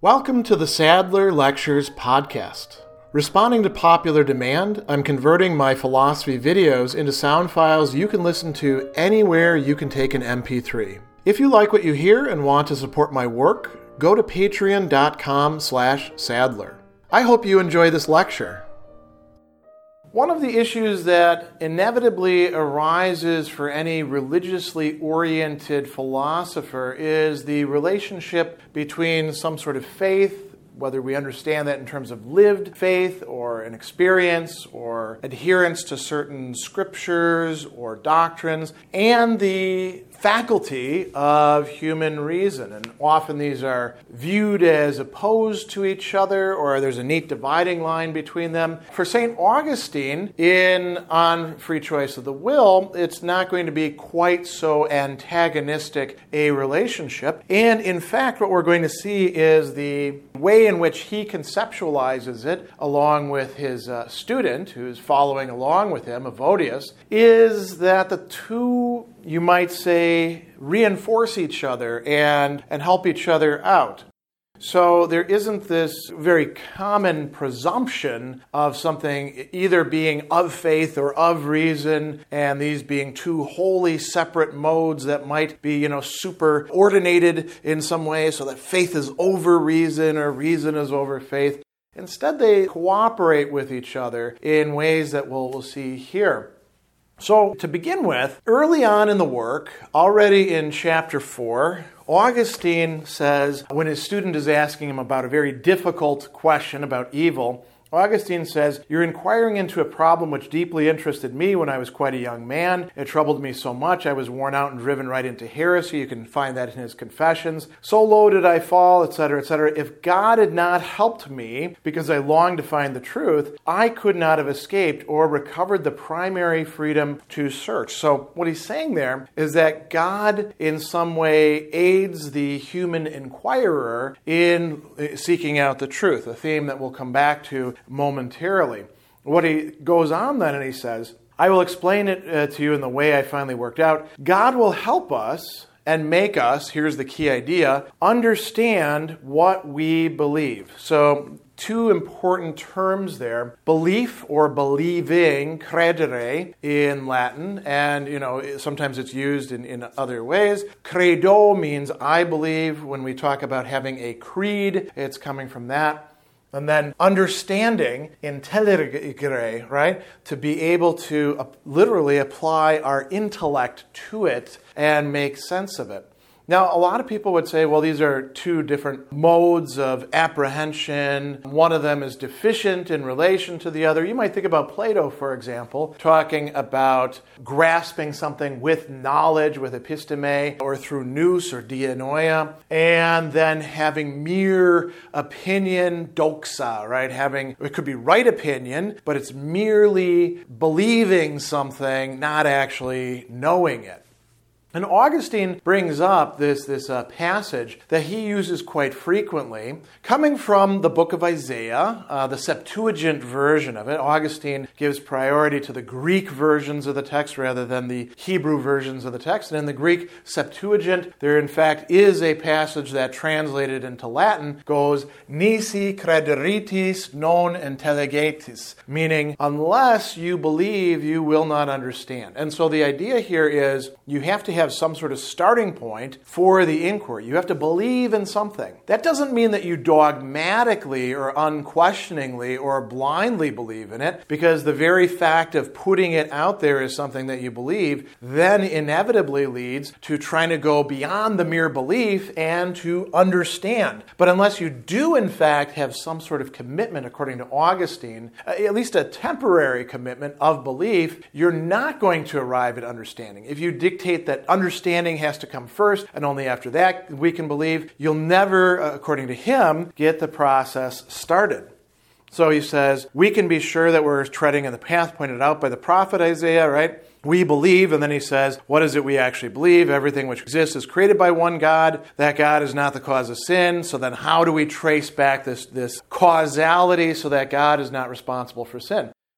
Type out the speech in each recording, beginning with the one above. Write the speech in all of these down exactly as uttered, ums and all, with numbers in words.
Welcome to the Sadler Lectures podcast. Responding to popular demand, I'm converting my philosophy videos into sound files you can listen to anywhere you can take an M P three. If you like what you hear and want to support my work, go to patreon.com slash Sadler. I hope you enjoy this lecture. One of the issues that inevitably arises for any religiously oriented philosopher is the relationship between some sort of faith, whether we understand that in terms of lived faith or an experience or adherence to certain scriptures or doctrines, and the faculty of human reason. And often these are viewed as opposed to each other, or there's a neat dividing line between them. For Saint Augustine, in On Free Choice of the Will, it's not going to be quite so antagonistic a relationship. And in fact, what we're going to see is the way in which he conceptualizes it, along with his uh, student, who's following along with him, Evodius, is that the two, you might say, reinforce each other and, and help each other out. So there isn't this very common presumption of something either being of faith or of reason, and these being two wholly separate modes that might be, you know, superordinated in some way, so that faith is over reason or reason is over faith. Instead, they cooperate with each other in ways that we'll, we'll see here. So, to begin with, early on in the work, already in chapter four, Augustine says, when his student is asking him about a very difficult question about evil, Augustine says, "You're inquiring into a problem which deeply interested me when I was quite a young man. It troubled me so much I was worn out and driven right into heresy." You can find that in his Confessions. "So low did I fall," et cetera, et cetera. "If God had not helped me, because I longed to find the truth, I could not have escaped or recovered the primary freedom to search." So what he's saying there is that God in some way aids the human inquirer in seeking out the truth, a theme that we'll come back to momentarily. What he goes on then and he says, "I will explain it uh, to you in the way I finally worked out. God will help us and make us," here's the key idea, "understand what we believe." So two important terms there: belief or believing, credere in Latin, and you know sometimes it's used in, in other ways. Credo means I believe. When we talk about having a creed, it's coming from that. And then understanding, intelligere, right? To be able to uh, literally apply our intellect to it and make sense of it. Now, a lot of people would say, well, these are two different modes of apprehension. One of them is deficient in relation to the other. You might think about Plato, for example, talking about grasping something with knowledge, with episteme, or through nous or dianoia, and then having mere opinion, doxa, right? Having, it could be right opinion, but it's merely believing something, not actually knowing it. And Augustine brings up this, this uh, passage that he uses quite frequently, coming from the book of Isaiah, uh, the Septuagint version of it. Augustine gives priority to the Greek versions of the text rather than the Hebrew versions of the text. And in the Greek Septuagint, there in fact is a passage that translated into Latin goes, "Nisi crederitis non intelligetis," meaning, unless you believe, you will not understand. And so the idea here is you have to have have some sort of starting point for the inquiry. You have to believe in something. That doesn't mean that you dogmatically or unquestioningly or blindly believe in it, because the very fact of putting it out there as something that you believe then inevitably leads to trying to go beyond the mere belief and to understand. But unless you do in fact have some sort of commitment, according to Augustine, at least a temporary commitment of belief, you're not going to arrive at understanding. If you dictate that understanding has to come first, and only after that we can believe, you'll never, according to him, get the process started. So he says, we can be sure that we're treading in the path pointed out by the prophet Isaiah, right? We believe, and then he says, what is it we actually believe? Everything which exists is created by one God. That God is not the cause of sin. So then how do we trace back this, this causality so that God is not responsible for sin?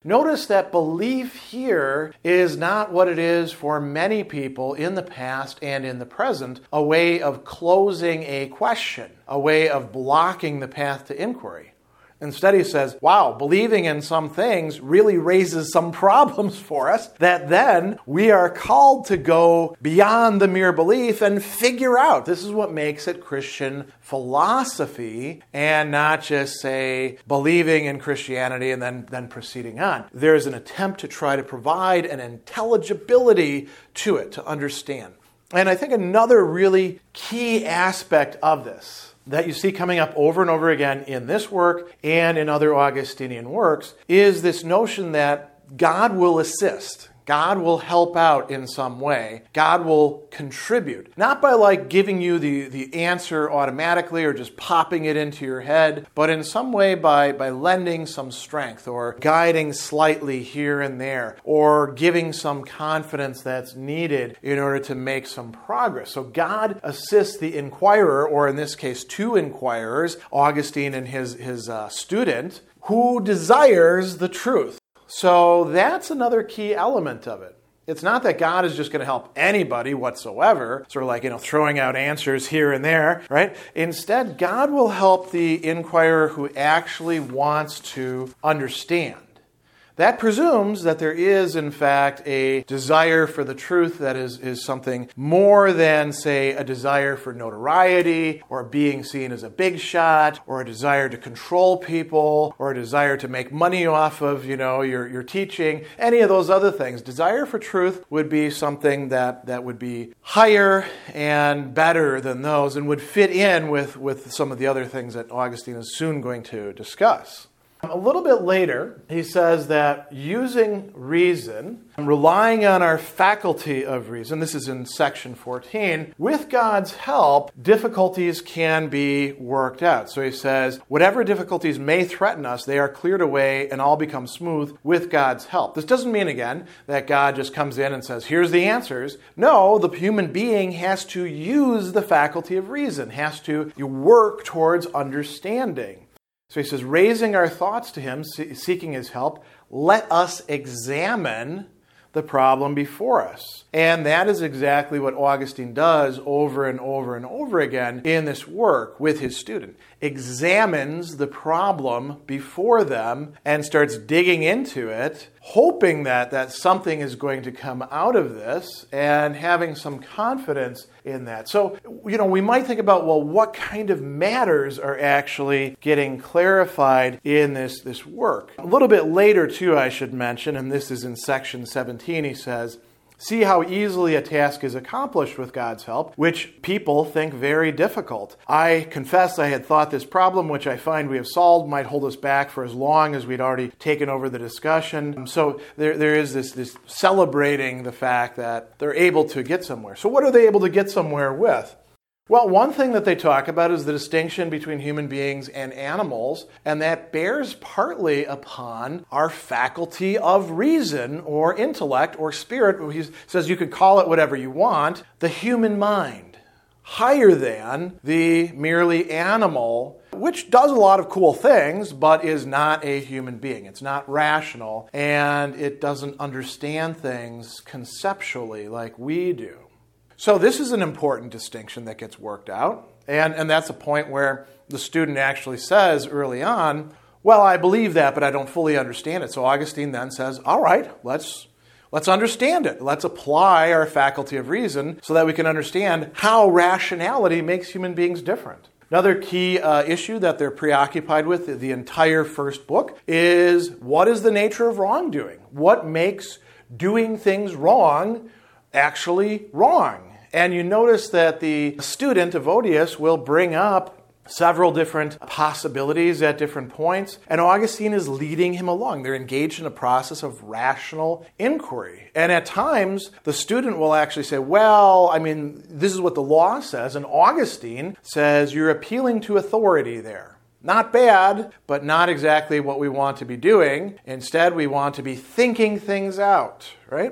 Notice that belief here is not what it is for many people in the past and in the present, a way of closing a question, a way of blocking the path to inquiry. Instead, he says, wow, believing in some things really raises some problems for us that then we are called to go beyond the mere belief and figure out. This is what makes it Christian philosophy and not just, say, believing in Christianity and then, then proceeding on. There's an attempt to try to provide an intelligibility to it, to understand. And I think another really key aspect of this that you see coming up over and over again in this work and in other Augustinian works is this notion that God will assist. God will help out in some way. God will contribute. Not by like giving you the, the answer automatically or just popping it into your head, but in some way by, by lending some strength or guiding slightly here and there or giving some confidence that's needed in order to make some progress. So God assists the inquirer, or in this case, two inquirers, Augustine and his, his uh, student, who desires the truth. So that's another key element of it. It's not that God is just going to help anybody whatsoever, sort of like, you know, throwing out answers here and there, right? Instead, God will help the inquirer who actually wants to understand. That presumes that there is, in fact, a desire for the truth that is, is something more than, say, a desire for notoriety or being seen as a big shot or a desire to control people or a desire to make money off of, you know, your, your teaching, any of those other things. Desire for truth would be something that, that would be higher and better than those and would fit in with, with some of the other things that Augustine is soon going to discuss. A little bit later, he says that using reason, relying on our faculty of reason, this is in section fourteen, with God's help, difficulties can be worked out. So he says, whatever difficulties may threaten us, they are cleared away and all become smooth with God's help. This doesn't mean, again, that God just comes in and says, here's the answers. No, the human being has to use the faculty of reason, has to work towards understanding. So he says, raising our thoughts to him, seeking his help, let us examine the problem before us. And that is exactly what Augustine does over and over and over again in this work with his student. Examines the problem before them and starts digging into it, hoping that, that something is going to come out of this and having some confidence in that. So, you know, we might think about, well, what kind of matters are actually getting clarified in this, this work? A little bit later, too, I should mention, and this is in section seventeen, he says, see how easily a task is accomplished with God's help, which people think very difficult. I confess I had thought this problem, which I find we have solved, might hold us back for as long as we'd already taken over the discussion. So there, there is this, this celebrating the fact that they're able to get somewhere. So what are they able to get somewhere with? Well, one thing that they talk about is the distinction between human beings and animals, and that bears partly upon our faculty of reason or intellect or spirit. He says you could call it whatever you want, the human mind, higher than the merely animal, which does a lot of cool things, but is not a human being. It's not rational, and it doesn't understand things conceptually like we do. So this is an important distinction that gets worked out, and, and that's a point where the student actually says early on, well, I believe that, but I don't fully understand it. So Augustine then says, all right, let's, let's understand it. Let's apply our faculty of reason so that we can understand how rationality makes human beings different. Another key uh, issue that they're preoccupied with, the, the entire first book, is what is the nature of wrongdoing? What makes doing things wrong actually wrong? And you notice that the student, Evodius, will bring up several different possibilities at different points, and Augustine is leading him along. They're engaged in a process of rational inquiry. And at times, the student will actually say, well, I mean, this is what the law says, and Augustine says you're appealing to authority there. Not bad, but not exactly what we want to be doing. Instead, we want to be thinking things out, right?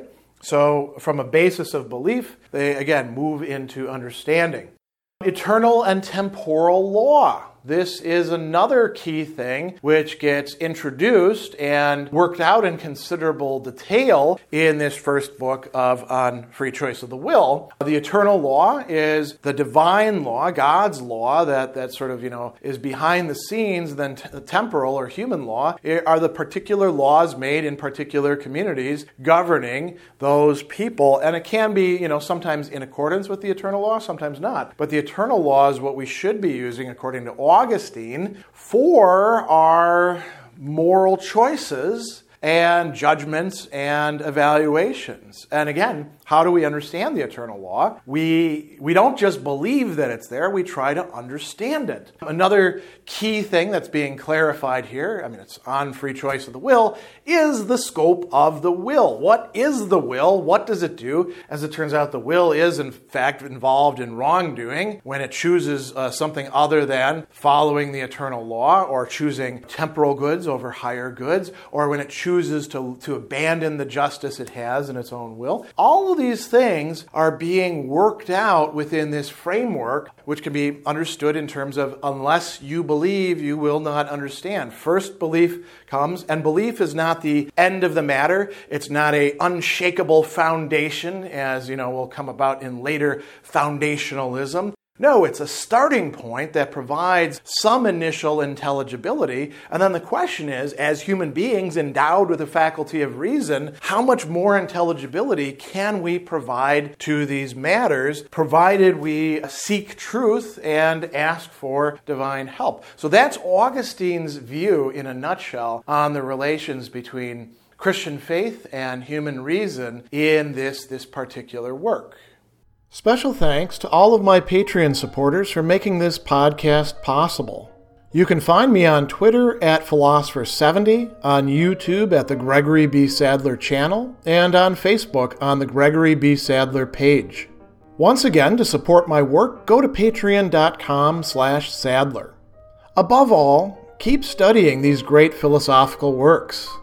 So from a basis of belief, they, again, move into understanding. Eternal and temporal law. This is another key thing which gets introduced and worked out in considerable detail in this first book of On Free Choice of the Will. The eternal law is the divine law, God's law that, that sort of, you know, is behind the scenes. Then t- the temporal or human law are the particular laws made in particular communities governing those people. And it can be, you know, sometimes in accordance with the eternal law, sometimes not. But the eternal law is what we should be using, according to Augustine, for our moral choices and judgments and evaluations. And again, how do we understand the eternal law? We we don't just believe that it's there, we try to understand it. Another key thing that's being clarified here, I mean, it's on free choice of the will, is the scope of the will. What is the will? What does it do? As it turns out, the will is, in fact, involved in wrongdoing when it chooses uh, something other than following the eternal law, or choosing temporal goods over higher goods, or when it chooses to, to abandon the justice it has in its own will. All of these things are being worked out within this framework, which can be understood in terms of unless you believe, you will not understand. First, belief comes, and belief is not the end of the matter. It's not a unshakable foundation, as you know will come about in later foundationalism. No, it's a starting point that provides some initial intelligibility. And then the question is, as human beings endowed with the faculty of reason, how much more intelligibility can we provide to these matters, provided we seek truth and ask for divine help? So that's Augustine's view in a nutshell on the relations between Christian faith and human reason in this, this particular work. Special thanks to all of my Patreon supporters for making this podcast possible. You can find me on Twitter at Philosopher seventy, on YouTube at the Gregory B. Sadler channel, and on Facebook on the Gregory B. Sadler page. Once again, to support my work, go to patreon.com slash Sadler. Above all, keep studying these great philosophical works.